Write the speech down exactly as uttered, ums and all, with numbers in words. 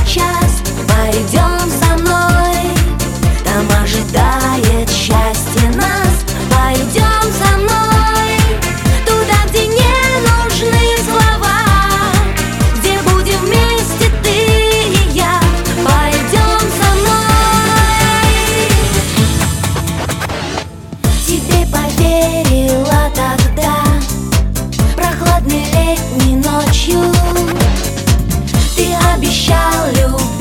сейчас пойдем со мной, там ожидает счастье нас. Пойдем со мной туда, где не нужны слова, где будем вместе ты и я. Пойдем со мной. Тебе поверила тогда, прохладной летней ночью. Ты обещал любовь